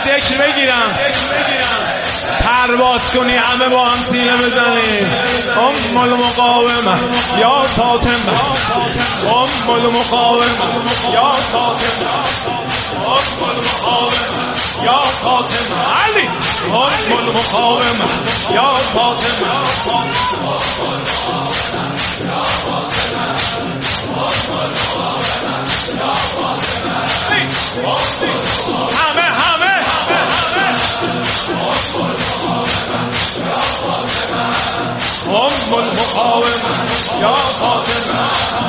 ذکر بگیرم پرواز کنی همه با هم سینه بزنیم ام المقاومه یا فاطمه ام المقاومه یا فاطمه ام المقاومه یا فاطمه علی ام المقاومه یا فاطمه همه ام المقاومه یا فاطمه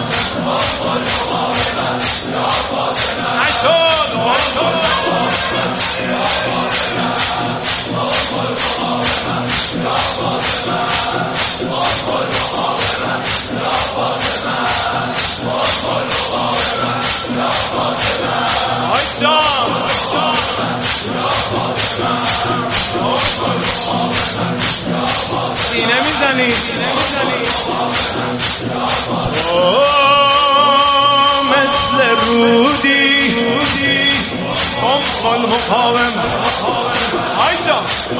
سینه میزنی مثل رودی ام المقاومه آیجا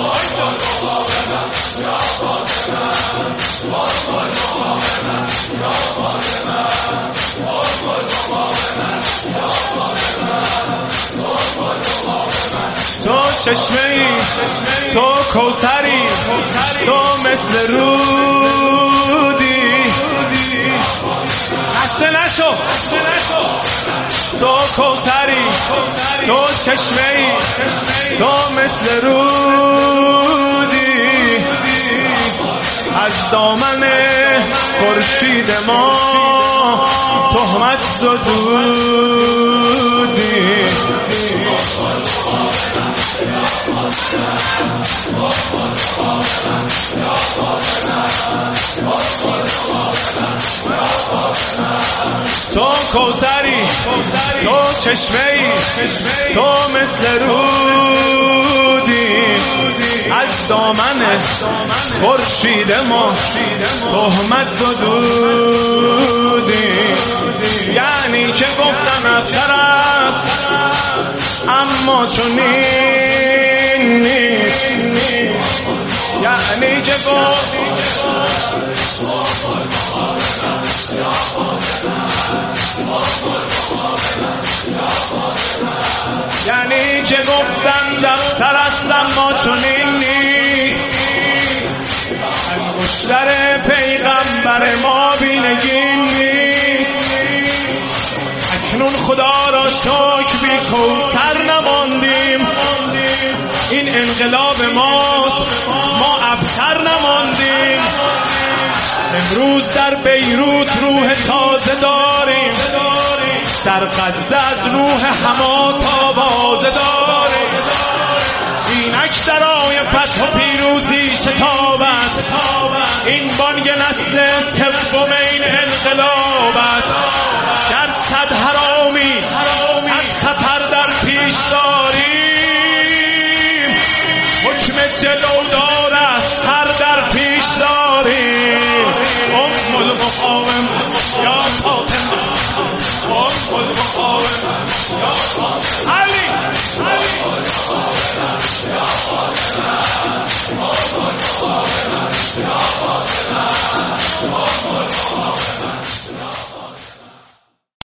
تو چشمه‌ای تو کوثری تو مثل رودی خسته نشو تو کوثری تو چشمه‌ای تو مثل رودی از دامن خورشید ما تهمت زدودی تو کوثری تو چشمه‌ای تو مثل رودی از دامن خورشید ما تهمت زدودی یعنی که گفتم ابتر است اما چنین نیست یعنی که یعنی که گفتم دفتر است اما چنین نیست انگشتر پیغمبر ما بینگین نیست اکنون خدا را شکر بی کوثر نماندیم این انقلاب ماست ما ابتر نماندیم امروز در بیروت روح تازه داریم در غزه از روح حماس آوازه داریم اینک درای فتح و پیروزی شتاب است این بانگ نسل سوم این انقلاب است در صد حرامی از خطر در پیش داریم حکم جلودار است هر در پیش داریم ام المقاومه یا فاطمه ام المقاومه